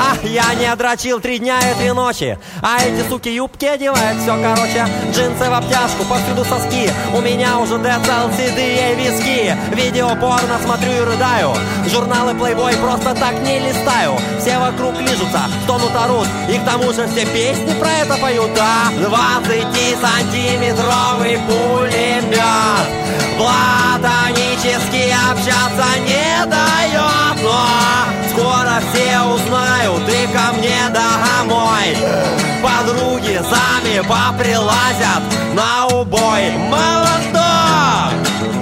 Я не дрочил 3 дня и 3 ночи. А эти суки юбки одевают все короче. Джинсы в обтяжку, повсюду соски. У меня уже децл, седые виски. Видео порно смотрю и рыдаю. Журналы Playboy просто так не листаю. Все вокруг лижутся, стонут, орут. И к тому же все песни про это поют. Да, 20-сантиметровый пулемет платонически общаться не дает. Но скоро все узнают и ко мне домой. Подруги сами поприлазят на убой. Молоток!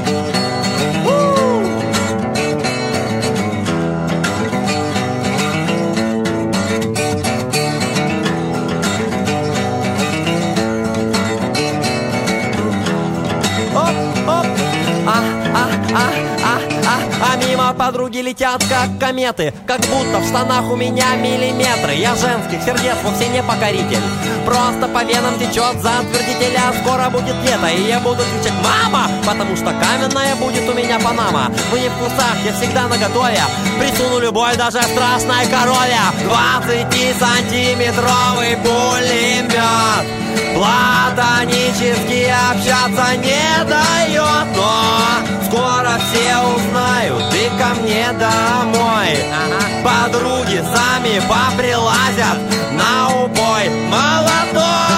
А мимо подруги летят как кометы, как будто в штанах у меня миллиметры. Я женских сердец вовсе не покоритель, просто по венам течет затвердитель. А скоро будет лето, и я буду кричать «Мама!», потому что каменная будет у меня Панама. Вы не в курсах, я всегда наготове, присуну любой, даже страшной корове. 20-сантиметровый пулемет платонически общаться не дает. Но скоро все узнают и ко мне домой. Подруги сами поприлазят на убой. Молоток!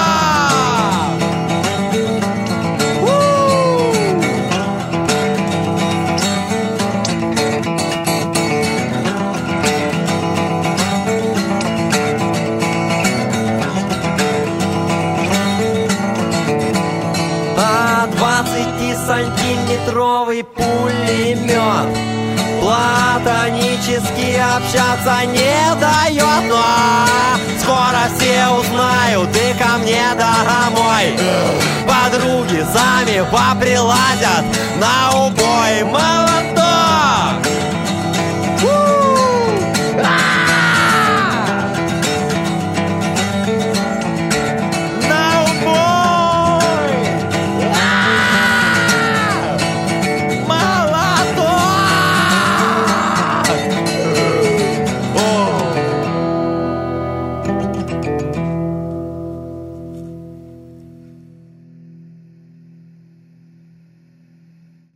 20-сантиметровый пулемет платонически общаться не дает. Но скоро все узнают и ко мне домой. Подруги сами поприлазят на убой.